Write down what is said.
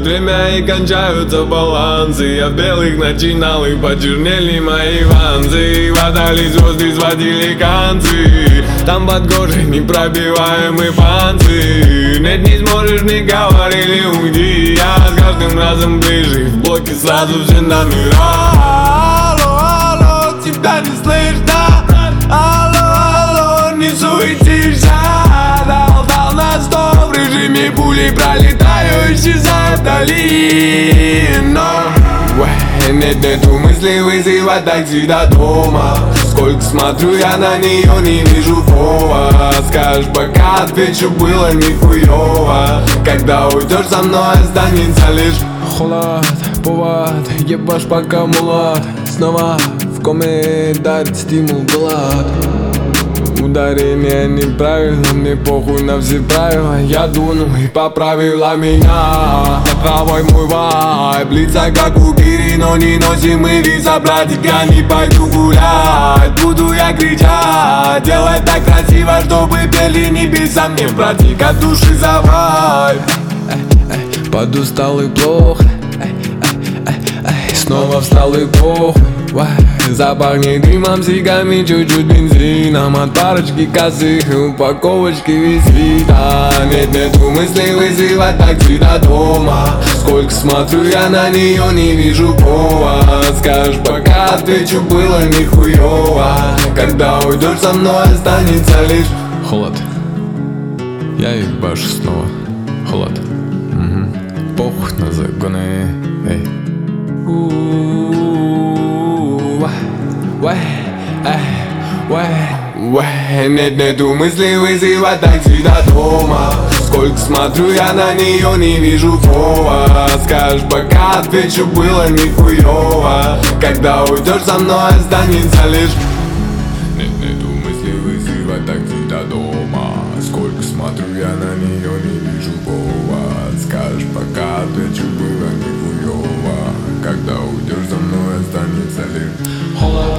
время и кончаются балансы. Я в белых начинал и почернели мои ванзы. Хватали звезды, сводили концы. Там под кожей непробиваемый панцирь. Нет, не сможешь, не говорили, уйди. Я с каждым разом ближе, в блоке сразу все номера. Алло, алло, тебя не слышно. Алло, алло, не суетишься. Дал на стоп, в режиме пули пролетаю, исчезаю вдали. Но нету мысли вызывать такси до дома. Сколько смотрю я на нее, не вижу фова. Скажешь, пока отвечу, было нихуево. Когда уйдешь со мной, останется лишь холод, повод, ебашь пока мулат. Снова в коме дарит стимул глад. Ударение неправильно, мне похуй на все правила. Я дуну и поправила меня. Таковой мой вайб, лица как у Кири, но не носим мы виза. Братик, я не пойду гулять, буду я кричать. Делать так красиво, чтобы пели небеса. Мне братик от души за вайб. Подустал и плохо, снова встал и похуй. Запахнет дымом, сигами, чуть-чуть бензином. От парочки косых и упаковочки визита. Нету мыслей вызывать такси до дома. Сколько смотрю я на нее, не вижу повод. Скажешь, пока отвечу, было нихуево. Когда уйдешь со мной, останется лишь холод. Я ебашу снова холод. Похуй на загоны. Нету мысли вызывать такси до дома. Сколько смотрю я на нее, не вижу фова. Скажешь, пока отвечу, было нихуево. Когда уйдешь со мной, останется лишь нету мысли вызывать такси до дома. Сколько смотрю я на нее, не вижу фова. Скажешь, пока отвечу, было нихуево. Когда уйдешь со мной, останется лишь холод.